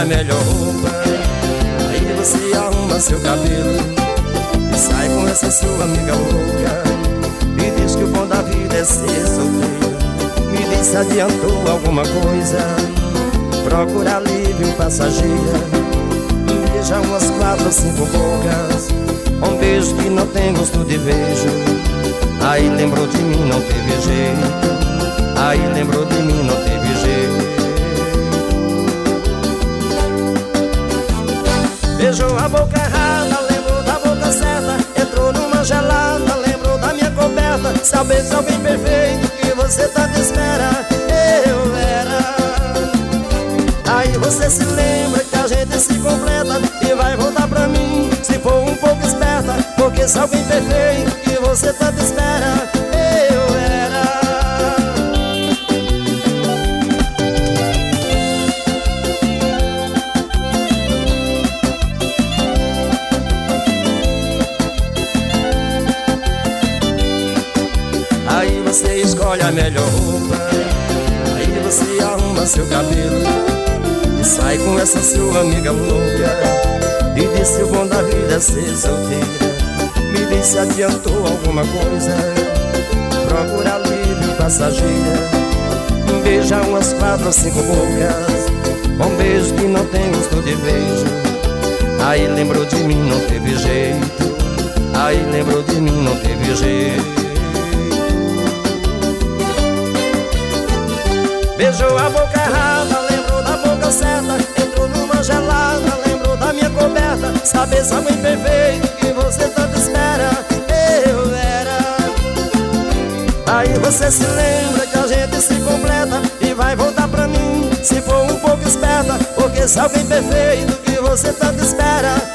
a melhor roupa, aí você arruma seu cabelo e sai com essa sua amiga louca. Me diz que o bom da vida é ser solteiro. Me diz se adiantou alguma coisa. Procura alívio passageira. Beija umas 4 ou 5 bocas. Um beijo que não tem gosto de beijo. Aí lembrou de mim, não teve jeito. Aí lembrou de mim, não teve jeito. Beijou a boca errada, lembrou da boca certa. Entrou numa gelada, lembrou da minha coberta. Saber se alguém perfeito que você tanto espera eu era. Aí você se lembra que a gente se completa e vai voltar pra mim se for um pouco esperta. Porque se alguém perfeito que você tanto espera eu era. Aí você escolhe a melhor roupa, aí você arruma seu cabelo e sai com essa sua amiga louca. E diz se o bom da vida é ser solteira. Me diz se adiantou alguma coisa. Procura alívio passageira. Beija umas 4 ou 5 bocas. Um beijo que não tem gosto de beijo. Aí lembrou de mim, não teve jeito. Aí lembrou de mim, não teve jeito. Beijou a boca errada, lembrou da boca certa. Entrou numa gelada, lembrou da minha coberta. Saber se alguém perfeito que você tanto espera eu era. Aí você se lembra que a gente se completa e vai voltar pra mim se for um pouco esperta. Porque se alguém perfeito que você tanto espera